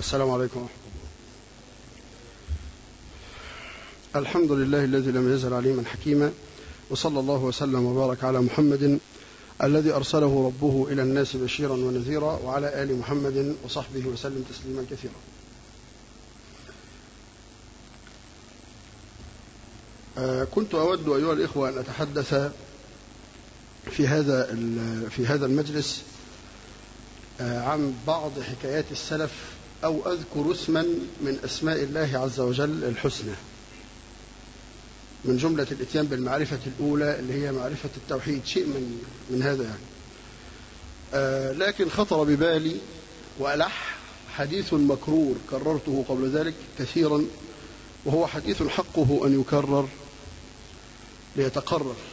السلام عليكم ورحمة الله. الحمد لله الذي لم يزل عليما حكيما، وصلى الله وسلم وبارك على محمد الذي أرسله ربه إلى الناس بشيرا ونذيرا، وعلى آل محمد وصحبه وسلم تسليما كثيرا. كنت أود أيها الإخوة أن أتحدث في هذا المجلس عن بعض حكايات السلف، أو أذكر اسما من أسماء الله عز وجل الحسنى، من جملة الإتيان بالمعرفة الأولى اللي هي معرفة التوحيد، شيء من هذا يعني. لكن خطر ببالي وألح حديث مكرور كررته قبل ذلك كثيرا، وهو حديث حقه أن يكرر ليتقرر،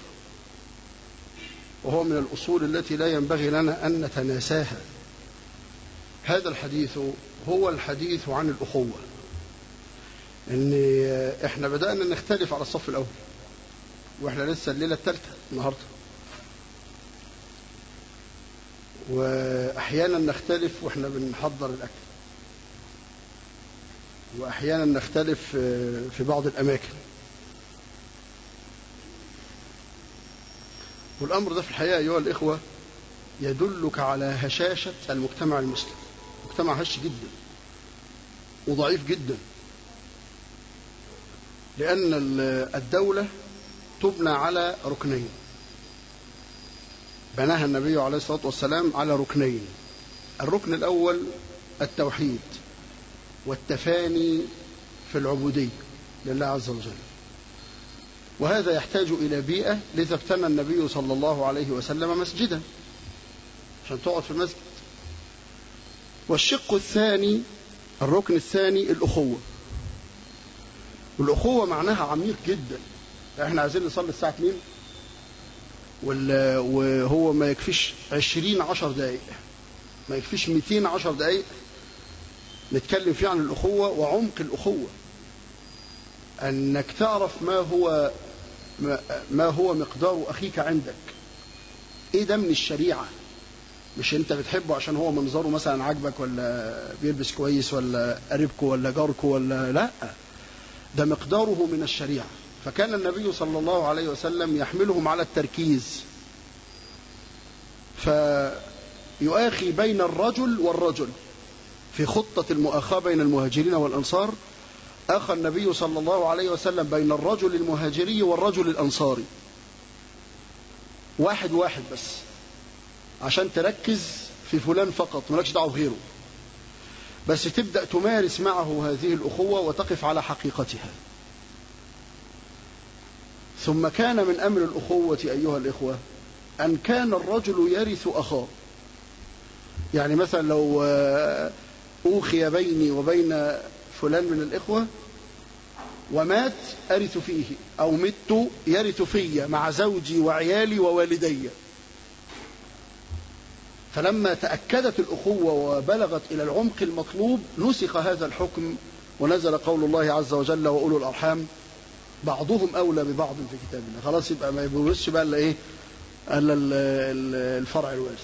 وهو من الأصول التي لا ينبغي لنا أن نتناساها. هذا الحديث هو الحديث عن الأخوة. إن إحنا بدأنا نختلف على الصف الأول، وإحنا لسه الليلة الثالثة النهاردة، وأحيانا نختلف وإحنا بنحضر الأكل، وأحيانا نختلف في بعض الأماكن. والأمر ده في الحقيقة أيها الإخوة يدلك على هشاشة المجتمع المسلم. مجتمع هش جدا وضعيف جدا، لأن الدولة تبنى على ركنين، بناها النبي عليه الصلاة والسلام على ركنين. الركن الأول التوحيد والتفاني في العبودية لله عز وجل، وهذا يحتاج إلى بيئة، لذا ابتنى النبي صلى الله عليه وسلم مسجدا عشان تقعد في المسجد. والشق الثاني، الركن الثاني، الأخوة. والأخوة معناها عميق جدا. احنا عايزين نصلي الساعة 2 وهو ما يكفيش 10 دقائق، ما يكفيش 210 دقائق نتكلم فيه عن الأخوة وعمق الأخوة، أنك تعرف ما هو مقدار أخيك عندك. إيه ده من الشريعة، مش أنت بتحبه عشان هو منظره مثلا عجبك، ولا بيلبس كويس، ولا قريبكو، ولا جاركو، ولا لا، ده مقداره من الشريعة. فكان النبي صلى الله عليه وسلم يحملهم على التركيز، فيؤاخي بين الرجل والرجل. في خطة المؤاخاة بين المهاجرين والأنصار أخى النبي صلى الله عليه وسلم بين الرجل المهاجري والرجل الأنصاري، واحد بس، عشان تركز في فلان فقط، مالكش دعوه بغيره، بس تبدأ تمارس معه هذه الأخوة وتقف على حقيقتها. ثم كان من أمر الأخوة أيها الإخوة أن كان الرجل يرث أخاه. يعني مثلا لو أوخي بيني وبين فلان من الإخوة ومات أرث فيه، أو مت يرث في مع زوجي وعيالي ووالدي. فلما تأكدت الأخوة وبلغت إلى العمق المطلوب نسخ هذا الحكم، ونزل قول الله عز وجل: وأولو الأرحام بعضهم أولى ببعض في كتاب الله. خلاص، يبقى ما يبوسش بقى إلا الفرع الوارث.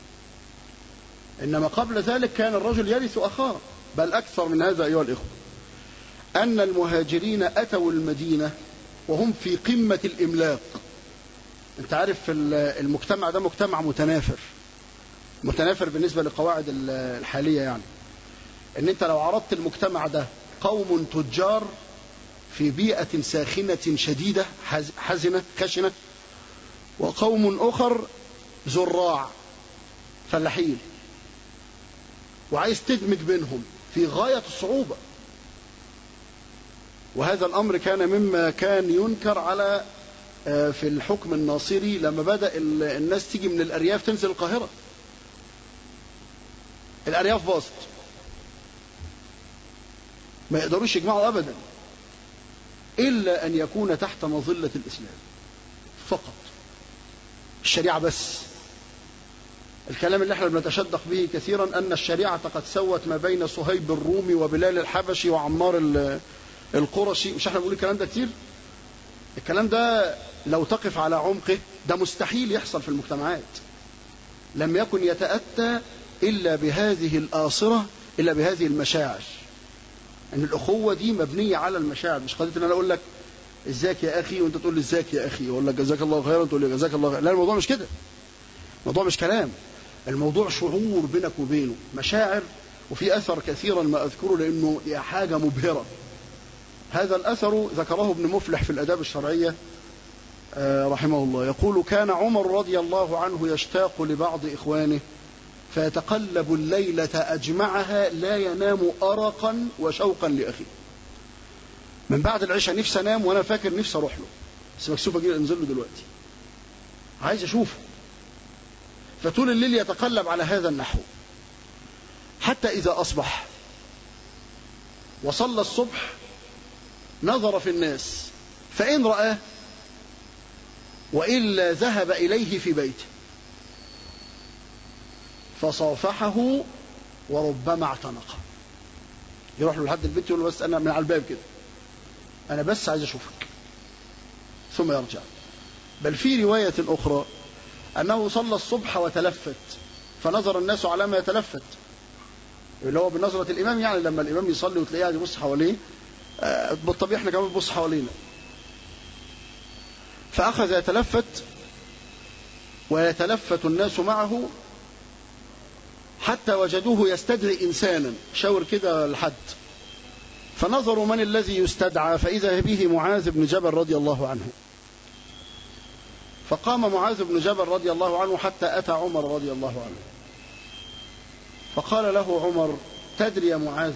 إنما قبل ذلك كان الرجل يرث أخاه. بل أكثر من هذا أيها الإخوة، أن المهاجرين أتوا المدينة وهم في قمة الإملاق. أنت عارف المجتمع ده مجتمع متنافر بالنسبة للقواعد الحالية. يعني أن أنت لو عرضت المجتمع ده قوم تجار في بيئة ساخنة شديدة حزنة خشنة، وقوم آخر زراع فلاحين، وعايز تدمج بينهم في غاية الصعوبة. وهذا الأمر كان مما كان ينكر على في الحكم الناصري، لما بدأ الناس تيجي من الأرياف تنزل القاهرة. الأرياف باظت، ما يقدروش يجمعوا أبدا إلا أن يكون تحت مظلة الإسلام فقط، الشريعة بس. الكلام اللي احنا بنتشدق به كثيرا أن الشريعة قد سوت ما بين صهيب الرومي وبلال الحبشي وعمار القرشي. مش احنا بنقول الكلام ده كتير؟ الكلام ده لو تقف على عمقه ده مستحيل يحصل في المجتمعات، لم يكن يتأتى إلا بهذه الآصرة إلا بهذه المشاعر. أن الأخوة دي مبنية على المشاعر، مش قضية أن أنا أقول لك ازيك يا أخي وأنت تقول لي ازيك يا أخي، وأقول لك جزاك الله خيرا وأنت تقول لي جزاك الله خيرا. لا، الموضوع مش كده، الموضوع مش كلام، الموضوع شعور بينك وبينه، مشاعر. وفي أثر كثيرا ما أذكره لأنه حاجة مبهرة. هذا الأثر ذكره ابن مفلح في الآداب الشرعية رحمه الله، يقول: كان عمر رضي الله عنه يشتاق لبعض إخوانه فيتقلب الليلة أجمعها لا ينام أرقا وشوقا لأخيه. من بعد العشاء نفسي أنام وأنا فاكر نفسي أروح له، بس مكسوف أجي أنزل له دلوقتي، عايز أشوفه. فطول الليل يتقلب على هذا النحو، حتى إذا أصبح وصلى الصبح نظر في الناس فإن رآه وإلا ذهب إليه في بيته فصافحه وربما اعتنقه. يروح له لحد البيت يقول له: بس أنا من على الباب كده، أنا بس عايز أشوفك، ثم يرجع. بل في رواية أخرى أنه صلى الصبح وتلفت فنظر الناس على ما يتلفت، اللي هو بنظرة الإمام، يعني لما الإمام يصلي وتلاقيه قاعد يبص حواليه، بالطبيعي احنا كمان بنبص حوالينا. فأخذ يتلفت ويتلفت الناس معه حتى وجدوه يستدعي إنسانا، شاور كده لحد، فنظروا من الذي يستدعى، فإذا به معاذ بن جبل رضي الله عنه. فقام معاذ بن جبل رضي الله عنه حتى أتى عمر رضي الله عنه، فقال له عمر: تدري يا معاذ،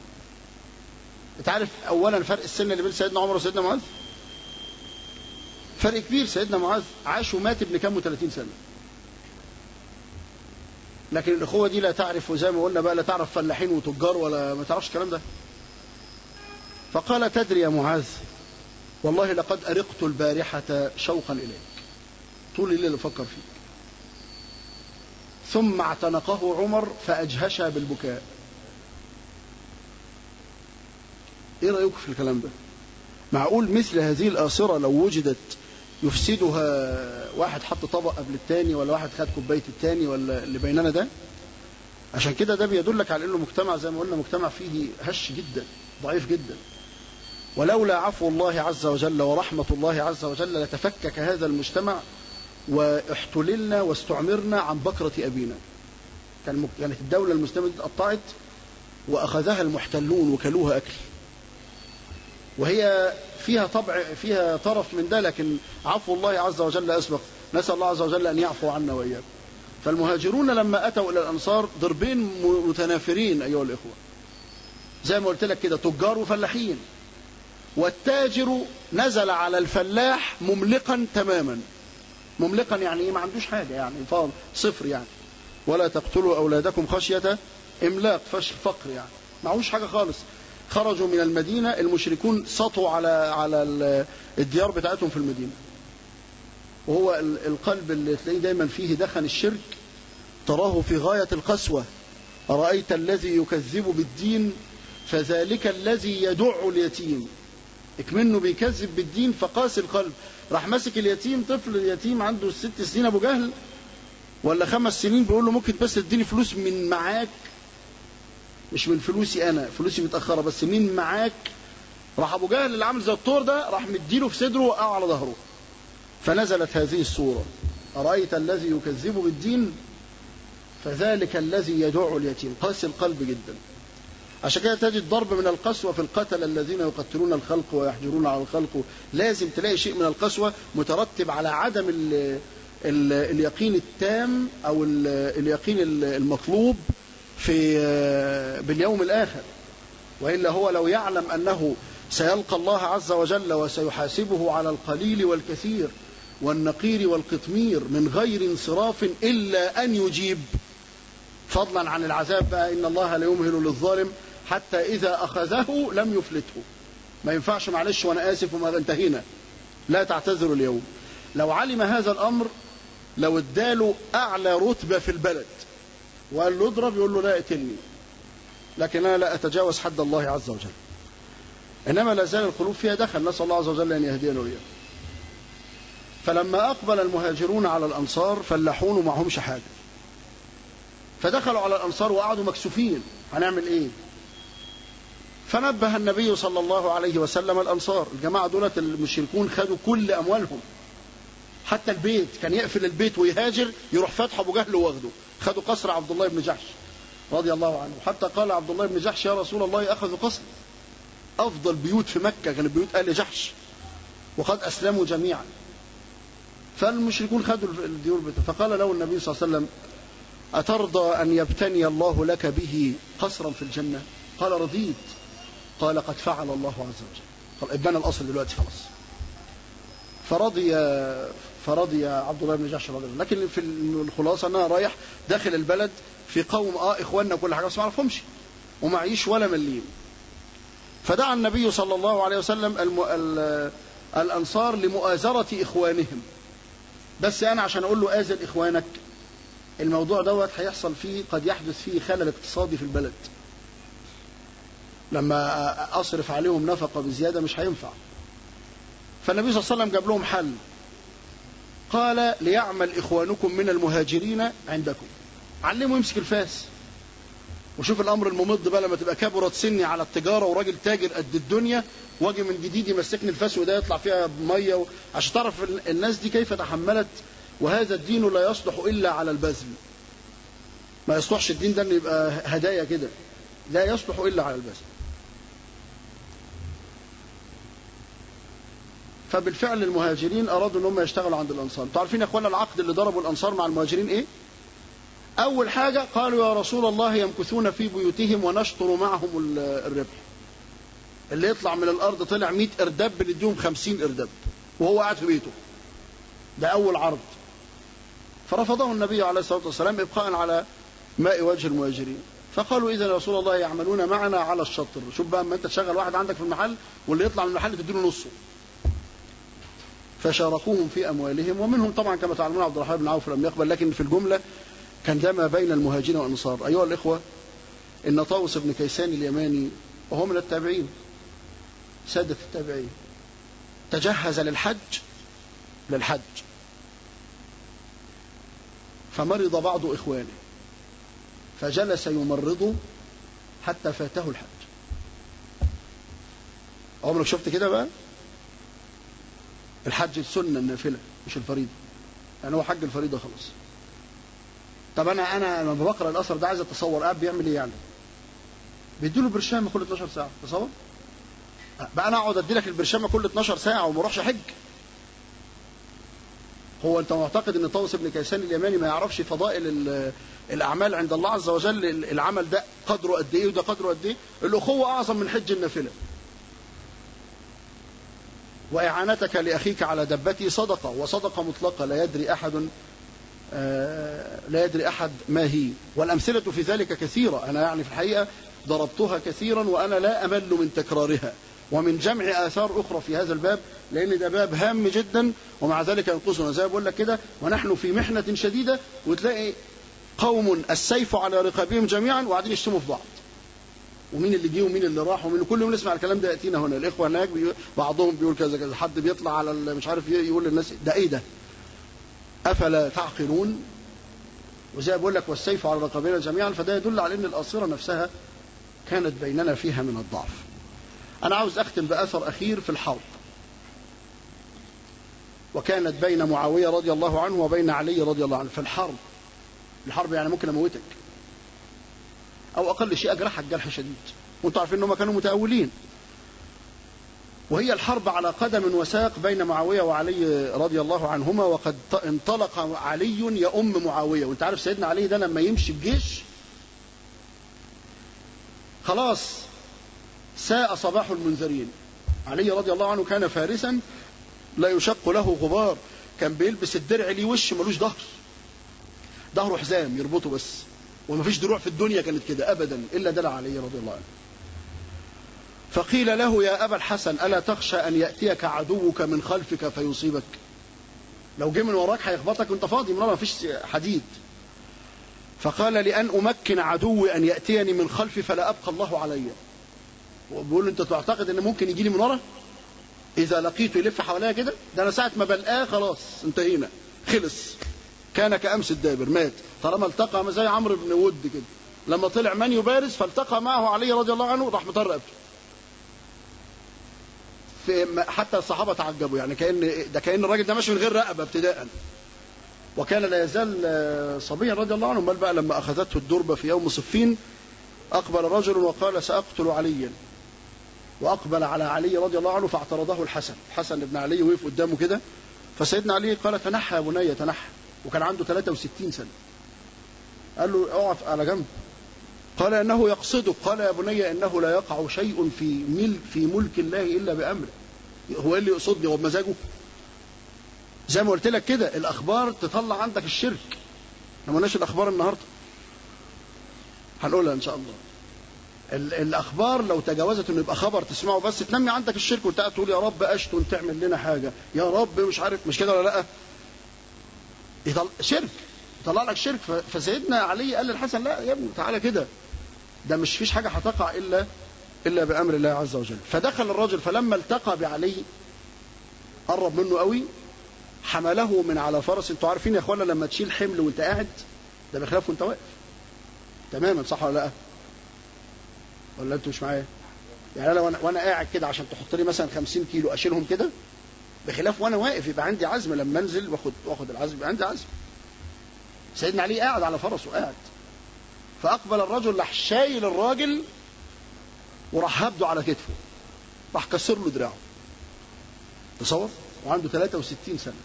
تعرف أولا فرق السن اللي بين سيدنا عمر وسيدنا معاذ؟ فرق كبير. سيدنا معاذ عاش ومات ابن كم 30 سنة، لكن الأخوة دي لا تعرف، وزي ما قلنا بقى لا تعرف فلاحين وتجار ولا ما تعرفش الكلام ده. فقال: تدري يا معاذ، والله لقد أرقت البارحة شوقا إليك، طول الليل أفكر فيك. ثم اعتنقه عمر فأجهش بالبكاء. إيه رأيكم في الكلام ده؟ معقول مثل هذه الآثرة لو وجدت يفسدها واحد حط طبق قبل التاني، ولا واحد خد كوباية التاني، ولا اللي بيننا ده؟ عشان كده ده بيدلك على أنه مجتمع زي ما قلنا مجتمع فيه هش جدا، ضعيف جدا. ولولا عفو الله عز وجل ورحمة الله عز وجل لتفكك هذا المجتمع واحتللنا واستعمرنا عن بكرة أبينا. كانت الدولة المسلمة دي اتقطعت وأخذها المحتلون وكلوها أكل، وهي فيها طبع، فيها طرف من ده، لكن عفو الله عز وجل أسبق. نسأل الله عز وجل أن يعفو عنا وإياكم. فالمهاجرون لما أتوا إلى الأنصار ضربين متنافرين أيها الإخوة، زي ما قلت لك كده، تجار وفلاحين. والتاجر نزل على الفلاح مملقا تماما. مملقا يعني إيه؟ ما عندوش حاجة، يعني صفر يعني. ولا تقتلوا أولادكم خشية إملاق، فقر يعني، معهوش حاجة خالص. خرجوا من المدينة، المشركون سطوا على الديار بتاعتهم في المدينة. وهو القلب اللي تلاقيه دايما فيه دخن الشرك تراه في غاية القسوة. أرأيت الذي يكذب بالدين فذلك الذي يدع اليتيم. اكمنه بيكذب بالدين فقاسي القلب. راح ماسك اليتيم، طفل اليتيم عنده 6 سنين أبو جهل ولا 5 سنين، بيقول له: ممكن بس تديني فلوس من معاك، مش من فلوسي أنا، فلوسي متأخرة، بس من معاك. راح أبو جهل اللي عامل زي الطور ده راح مديله في صدره وقعه على ظهره. فنزلت هذه السورة: أرأيت الذي يكذب بالدين فذلك الذي يدع اليتيم. قاسي القلب جدا. عشان كده تجد ضرب من القسوة في القتل الذين يقتلون الخلق ويحجرون على الخلق. لازم تلاقي شيء من القسوة مترتب على عدم اليقين التام أو اليقين المطلوب باليوم الآخر. وإلا هو لو يعلم أنه سيلقى الله عز وجل وسيحاسبه على القليل والكثير والنقير والقطمير من غير انصراف إلا أن يجيب، فضلا عن العذاب بقى، إن الله لا يمهل للظالم حتى إذا أخذه لم يفلته. ما ينفعش معلش وأنا آسف وما انتهينا، لا تعتذروا اليوم. لو علم هذا الأمر لو اداله أعلى رتبة في البلد وقال له اضرب، يقول له: لا اقتلني، لكن أنا لا أتجاوز حد الله عز وجل. إنما لا زال القلوب فيها دخل، نسأل الله عز وجل أن يهدينا وإياه. فلما أقبل المهاجرون على الأنصار فلاحون ومعهمش حاجة، فدخلوا على الأنصار وقعدوا مكسوفين. هنعمل ايه؟ فنبه النبي صلى الله عليه وسلم الأنصار. الجماعة دولت المشركون خدوا كل أموالهم، حتى البيت كان يقفل البيت ويهاجر يروح فتح أبو جهل واخده. خدوا قصر عبد الله بن جحش رضي الله عنه، حتى قال عبد الله بن جحش: يا رسول الله أخذوا قصر، أفضل بيوت في مكة كانت بيوت آل جحش وقد أسلموا جميعا. فالمشركون خدوا الديور بيته. فقال له النبي صلى الله عليه وسلم: أترضى أن يبتني الله لك به قصرا في الجنة؟ قال: رضيت. قال: قد فعل الله عز وجل. قال: ابنى القصر دلوقتي خلاص. فرضي عبد الله بن جحش رضي الله. لكن في الخلاصة أنا رايح داخل البلد في قوم إخواننا كل حاجة بس ما أعرفهمش ومعيش ولا مليم. فدعا النبي صلى الله عليه وسلم الأنصار لمؤازرة إخوانهم. بس أنا عشان أقول له آزر إخوانك، الموضوع دوت هيحصل فيه، قد يحدث فيه خلل اقتصادي في البلد. لما أصرف عليهم نفقة بزيادة مش هينفع. فالنبي صلى الله عليه وسلم جاب لهم حل. قال: ليعمل إخوانكم من المهاجرين عندكم. علموا يمسك الفاس. وشوف الأمر الممض بقى لما تبقى كبرت سني على التجارة وراجل تاجر قد الدنيا، واجي من جديد يمسكني الفاس وده يطلع فيها مية عشان تعرف الناس دي كيف تحملت. وهذا الدين لا يصلح إلا على البذل. ما يصلحش الدين ده إنه يبقى هدايا كده، لا يصلح إلا على البذل. فبالفعل المهاجرين أرادوا أنهم يشتغلوا عند الأنصار. انتوا عارفين يا أخوانا العقد اللي ضربوا الأنصار مع المهاجرين إيه؟ أول حاجة قالوا: يا رسول الله يمكثون في بيوتهم ونشطر معهم الربح. اللي يطلع من الأرض طلع 100 إرداب بنديهم 50 إرداب وهو قاعد في بيته. ده أول عرض. فرفضه النبي عليه الصلاة والسلام إبقاء على ماء وجه المهاجرين. فقالوا: إذا يا رسول الله يعملون معنا على الشطر. شوف بقى، أما أنت تشغل واحد عندك في المحل واللي يطلع من المحل تديله نصه. فشاركوهم في أموالهم، ومنهم طبعا كما تعلمون عبد الرحمن بن عوف لم يقبل، لكن في الجملة كان ده ما بين المهاجرين والأنصار. أيها الإخوة، إن طاووس بن كيسان اليماني وهو من التابعين، سادة التابعين، تجهز للحج فمرض بعض إخوانه فجلس يمرضه حتى فاته الحج. عمرك شفت كده بقى؟ الحج السنة النافلة مش الفريضة، يعني هو حج الفريضة خلاص. طب أنا لما بقرأ الأثر ده عايز أتصور قاعد بيعمل إيه يعني؟ بيديله برشامة كل 12 ساعة. تصور بقى أنا أقعد أديلك البرشامة كل 12 ساعة وما أروحش حج؟ هو أنت معتقد أن طاووس بن كيسان اليماني ما يعرفش فضائل الأعمال عند الله عز وجل؟ العمل ده قدره قد إيه وده قدره قد إيه؟ الأخوة أعظم من حج النافلة. وإعانتك لأخيك على دبته صدقة، وصدقة مطلقة لا يدري أحد ما هي. والأمثلة في ذلك كثيرة. أنا يعني في الحقيقة ضربتها كثيرا وأنا لا أمل من تكرارها ومن جمع آثار أخرى في هذا الباب، لأن ده باب هام جدا ومع ذلك ينقصنا زي ما بقول لك كده. ونحن في محنة شديدة، وتلاقي قوم السيف على رقابهم جميعا وقاعدين يشتموا في بعض، ومين اللي جه ومين اللي راح ومين، كل يوم نسمع الكلام ده يأتينا هنا. الإخوة هناك بعضهم بيقول كذا كذا، حد بيطلع على مش عارف يقول للناس ده إيه ده؟ أفلا تعقلون؟ وزي ما بقول لك والسيف على رقابنا جميعا. فده يدل على أن الآصرة نفسها كانت بيننا فيها من الضعف. أنا عاوز أختم بأثر أخير في الحرب، وكانت بين معاوية رضي الله عنه وبين علي رضي الله عنه. في الحرب يعني ممكن أموتك أو أقل شيء أجرحك جرح شديد، وأنتم عارفين أنهم كانوا متأولين. وهي الحرب على قدم وساق بين معاوية وعلي رضي الله عنهما، وقد انطلق علي يؤم معاوية. وانت عارف سيدنا علي ده لما يمشي الجيش خلاص ساء صباح المنذرين. علي رضي الله عنه كان فارسا لا يشق له غبار، كان بيلبس الدرع ليه وش ملوش ظهره حزام يربطه بس، وما فيش دروع في الدنيا كانت كده أبدا إلا دلع علي رضي الله عنه. فقيل له: يا أبا الحسن ألا تخشى أن يأتيك عدوك من خلفك فيصيبك؟ لو جه من وراك هيخبطك وانت فاضي، من ما فيش حديد. فقال: لأن أمكن عدوي أن يأتيني من خلفي فلا أبقى الله علي. وبيقول: أنت تعتقد أن ممكن يجي لي من ورا؟ إذا لقيته يلف حواليا كده، ده أنا ساعة ما بلقاه خلاص انتهينا، خلص، كان كأمس الدابر، مات طالما التقى، زي عمرو بن ود كده لما طلع من يبارز فالتقى معه علي رضي الله عنه راح مطر رقبته. حتى الصحابة تعجبوا، يعني كأن الراجل ده ماشي من غير رقبة ابتداء، وكان لا يزال صبيا رضي الله عنه. بل بقى لما أخذته الدربة في يوم صفين أقبل رجل وقال سأقتل عليا، وأقبل على علي رضي الله عنه فاعترضه الحسن بن علي وقف قدامه كده، فسيدنا علي قال تنحى يا بني تنحى، وكان عنده 63 سنة. قال له اقعد على جنب. قال إنه يقصدك. قال يا بني إنه لا يقع شيء في ملك الله إلا بأمره. هو إيه اللي يقصدني؟ هو بمزاجه؟ زي ما قلت لك كده، الأخبار تطلع عندك الشرك. ما قلناش الأخبار النهاردة، هنقولها إن شاء الله. الأخبار لو تجاوزت إنه يبقى خبر تسمعه بس تنمي عندك الشرك، وانت قاعد تقول يا رب أشتون تعمل لنا حاجة، يا رب مش عارف، مش كده ولا لأ؟ شرك، يطلع لك شرك. فسيدنا علي قال للحسن لا يا ابني تعالى كده، ده مش فيش حاجة هتقع إلا بأمر الله عز وجل. فدخل الرجل، فلما التقى بعلي قرب منه قوي، حمله من على فرس. انتوا عارفين يا اخوانا لما تشيل حمل وانت قاعد ده بخلاف وانت واقف تماما، صح ولا لا؟ ولا انتوا مش معايا؟ يعني انا وانا قاعد كده عشان تحط لي مثلا 50 كيلو اشيلهم كده، بخلاف وانا واقف يبقى عندي عزم، لما انزل واخد العزم يبقى عندي عزم. سيدنا علي قاعد على فرسه قاعد، فاقبل الرجل راح شايل الراجل وراح هبده على كتفه، راح كسر له دراعه. تصور، وعنده 63 سنة.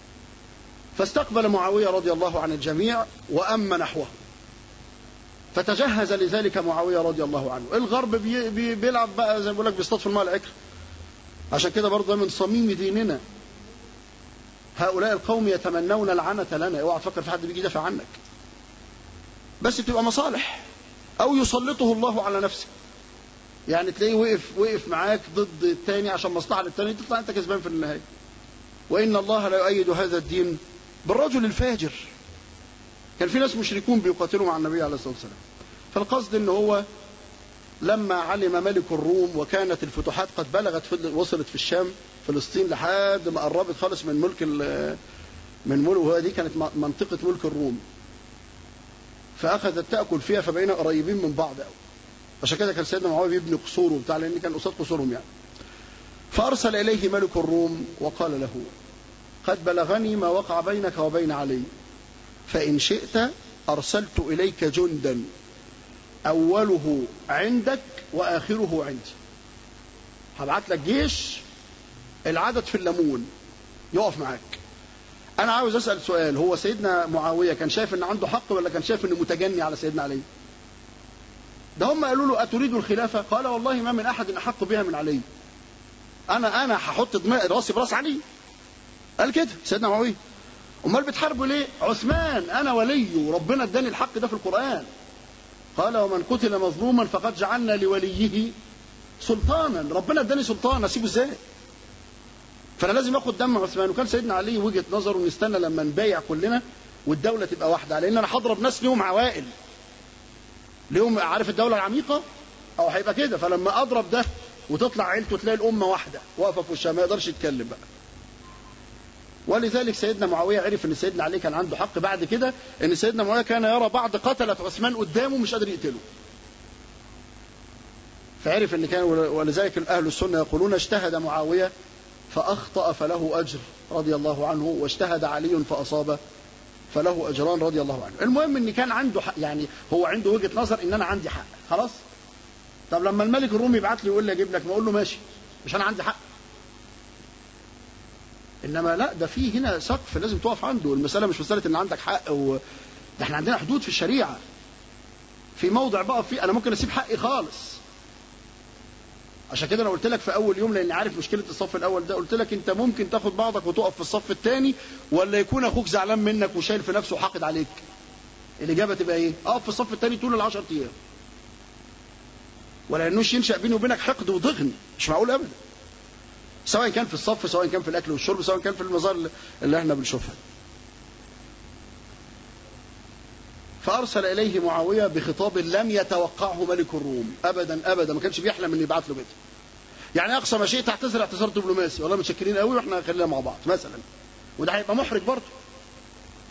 فاستقبل معاوية رضي الله عن الجميع وأما نحوه، فتجهز لذلك معاوية رضي الله عنه. الغرب بيلعب بقى زي ما بقول لك بيصطاد في الماء العكر. عشان كده برضه من صميم ديننا هؤلاء القوم يتمنون العنة لنا. اوعى تفكر في حد بيجي يدافع عنك، بس بتبقى مصالح، أو يسلطه الله على نفسه. يعني تلاقيه وقف معاك ضد الثاني عشان مصلحة للثاني، تطلع أنت كسبان في النهاية. وإن الله لا يؤيد هذا الدين بالرجل الفاجر. كان في ناس مشركون بيقاتلوا مع النبي عليه الصلاة والسلام. فالقصد إن هو لما علم ملك الروم وكانت الفتوحات قد بلغت وصلت في الشام فلسطين لحد ما قربت خالص من ملك وهذه كانت منطقة ملك الروم، فأخذت تأكل فيها، فبقينا قريبين من بعض قوي. عشان كده كان سيدنا معاوية بيبني قصور وبتاع، لأن كان قصاد قصورهم يعني. فأرسل إليه ملك الروم وقال له قد بلغني ما وقع بينك وبين علي، فإن شئت أرسلت إليك جندا أوله عندك وآخره عندي. هبعت لك جيش العدد في الليمون يقف معاك. أنا عاوز أسأل سؤال، هو سيدنا معاوية كان شايف أن عنده حق ولا كان شايف أنه متجني على سيدنا علي؟ ده هم قالوا له أتريد الخلافة؟ قال والله ما من أحد أحق بها من علي. أنا هحط راسي براس علي. قال كده سيدنا معاوية. امال بتحاربوا ليه؟ عثمان انا ولي وربنا اداني الحق ده في القرآن. قال ومن قتل مظلوما فقد جعلنا لوليه سلطانا، ربنا اداني سلطان اسيبه ازاي؟ فانا لازم اخد دم عثمان. وكان سيدنا علي وجهة نظره نستنى لما نبايع كلنا والدولة تبقى واحدة، لان انا هضرب ناس ليهم عوائل، ليهم عارف الدولة العميقة او هيبقى كده. فلما اضرب ده وتطلع عيلته تلاقي الامة واحدة واقفة في وشها، ما يقدرش يتكلم بقى. ولذلك سيدنا معاوية عرف ان سيدنا علي كان عنده حق بعد كده، ان سيدنا معاوية كان يرى بعض قتلة عثمان قدامه مش قادر يقتله، فعرف ان كان. ولذلك اهل السنة يقولون اجتهد معاوية فاخطأ فله اجر رضي الله عنه، واجتهد علي فاصاب فله اجران رضي الله عنه. المهم ان كان عنده حق، يعني هو عنده وجهة نظر ان انا عندي حق خلاص. طب لما الملك الرومي يبعت لي يقول لي اجيب لك، ما اقول له ماشي مش انا عندي حق. انما لا، ده في هنا سقف لازم تقف عنده. المساله مش مساله ان عندك حق ده احنا عندنا حدود في الشريعه. في موضع بقف فيه انا ممكن اسيب حقي خالص. عشان كده انا قلت لك في اول يوم، لاني عارف مشكله الصف الاول ده، قلت لك انت ممكن تاخد بعضك وتقف في الصف الثاني، ولا يكون اخوك زعلان منك وشايل في نفسه وحاقد عليك. الاجابه تبقى ايه؟ اقف في الصف الثاني طول ال10 ايام، ولا انوش ينشا بيني وبينك حقد وضغن، مش معقول ابدا. سواء كان في الصف، سواء كان في الأكل والشرب، سواء كان في المظاهر اللي احنا بنشوفها. فأرسل إليه معاوية بخطاب لم يتوقعه ملك الروم أبدا أبدا، ما كانش بيحلم إن يبعت له كده. يعني أقصى ما شيء تعتذر اعتذار دبلوماسي، والله متشكرين قوي وإحنا خلينا مع بعض مثلا، وده هيبقى محرج برضه.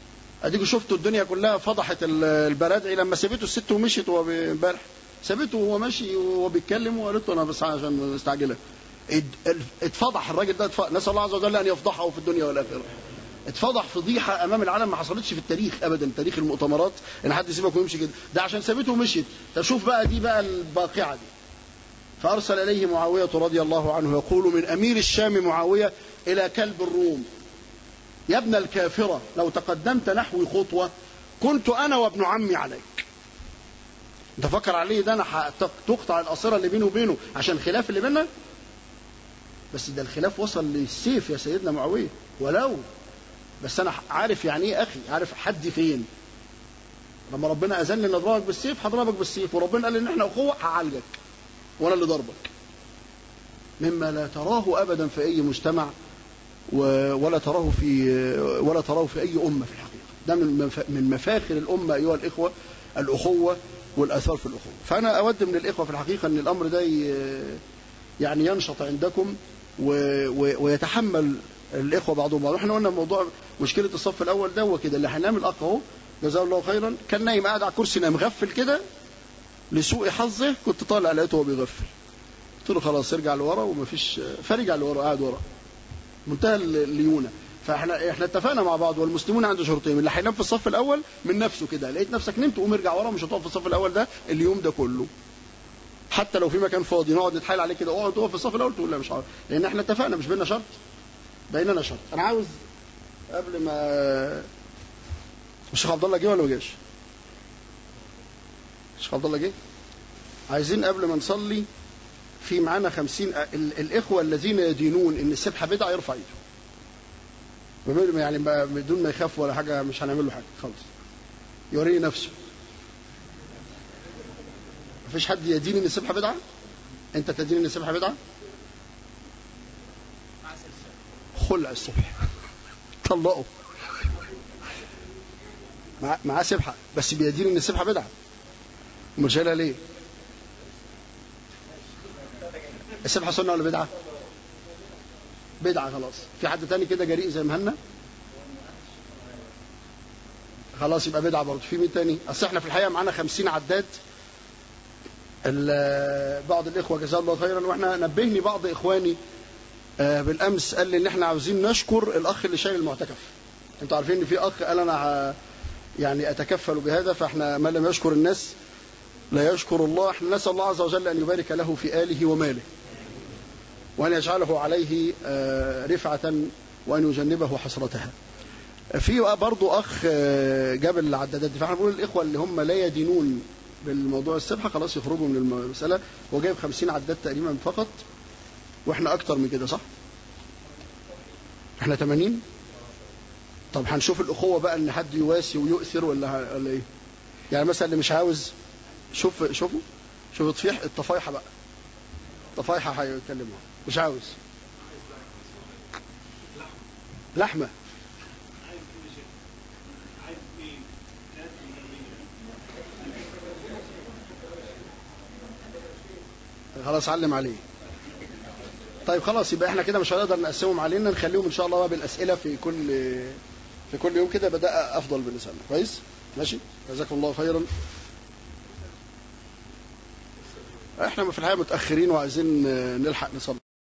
اديكوا شفتوا الدنيا كلها فضحت البرادعي لما سابته الست ومشيت وهو امبارح، سابته وهو ماشي وهو بيتكلم وقالت له انا بس عشان مستعجله. اتفضح الراجل ده، نسال الله عز وجل ان يفضحه في الدنيا والاخره. اتفضح فضيحه امام العالم ما حصلتش في التاريخ ابدا، تاريخ المؤتمرات ان حد يسيبك ويمشي كده، ده عشان سابته ومشيت. تشوف بقى دي بقى الباقعه دي. فارسل اليه معاويه رضي الله عنه يقول من امير الشام معاويه الى كلب الروم: يا ابن الكافره لو تقدمت نحوي خطوه كنت انا وابن عمي عليك. انت فكر عليه ده انا تقطع الاصيره اللي بيني وبينه عشان الخلاف اللي بيننا؟ بس ده الخلاف وصل للسيف يا سيدنا معاويه. ولو بس انا عارف يعني ايه اخي، عارف حدي فين. لما ربنا اذن لي نضربك بالسيف هضربك بالسيف، وربنا قال ان احنا اخوه هعالجك وانا اللي ضربك. مما لا تراه ابدا في اي مجتمع ولا تراه في اي امه في الحقيقه. ده من مفاخر الامه ايها الاخوه، الاخوه والاثار في الاخوه. فانا اود من الاخوه في الحقيقه ان الامر ده يعني ينشط عندكم ويتحمل الاخوه بعضهم بعض. احنا قلنا موضوع مشكله الصف الاول ده وكده، اللي هينام الاخ اهو جزاه الله خيرا كان نايم قاعد على الكرسي نايم مغفل كده، لسوء حظه كنت طالع لقيته وهو بيغفل، قلت له خلاص ارجع لورا ومفيش، فرجع لورا قاعد ورا منتهى الليونه. فاحنا اتفقنا مع بعض والمسلمون عنده شرطين: اللي هينام في الصف الاول من نفسه كده، لقيت نفسك نمت قوم ارجع ورا، مش هتقف في الصف الاول ده اليوم ده كله، حتى لو في مكان فاضي نقعد نتحايل عليه كده اقعد تقف في الصف الاول، تقول لا مش عارف، لان احنا اتفقنا مش بيننا شرط، بيننا شرط. انا عاوز قبل ما الشيخ عبد الله جه ولا ما جاش؟ الشيخ عبد الله جه؟ عايزين قبل ما نصلي في معانا 50 الاخوه الذين يدينون ان السبحه بدعه يرفع ايده، يعني بدون ما يخاف ولا حاجه، مش هنعمل له حاجه خالص، يوريني نفسه. مفيش حد يدين ان السبحه بدعه؟ انت تدين ان السبحه بدعه؟ خلع الصبح طلقه معاه سبحه بس بيدين ان السبحه بدعه، امال شايلها ليه؟ السبحه سنه ولا بدعه؟ بدعه خلاص. في حد تاني كده جريء زي مهنا؟ خلاص يبقى بدعه برضه. في مين تاني؟ اصل احنا في الحقيقه معانا 50 عداد، بعض الاخوه جزاه الله خيرا، واحنا نبهني بعض اخواني بالامس قال لي ان احنا عاوزين نشكر الاخ اللي شايل المعتكف. انتوا عارفين ان في اخ قال انا يعني اتكفل بهذا، فاحنا من لم يشكر الناس لا يشكر الله. احنا نسال الله عز وجل ان يبارك له في اله وماله، وان يجعله عليه رفعه، وان يجنبه حسرتها. في برضو اخ جاب العدادات دي، فاحنا بنقول الاخوه اللي هم لا يدينون بالموضوع السبحه خلاص يخرجوا من المساله. هو جايب 50 عداد تقريبا فقط، واحنا اكتر من كده صح؟ احنا 80. طب هنشوف الاخوه بقى ان حد يواسي ويؤثر ولا ايه؟ يعني مثلا اللي مش عاوز شوفوا الطفايحه بقى، الطفايحه هيتكلموا مش عاوز لحمه، خلاص علم عليه. طيب خلاص يبقى احنا كده مش هنقدر نقسمهم علينا، نخليهم ان شاء الله بقى بالاسئله في كل يوم كده، بدأ افضل بالنسبه لنا. كويس ماشي، جزاكم الله خيرا. احنا في الحقيقه متاخرين وعايزين نلحق نصلي.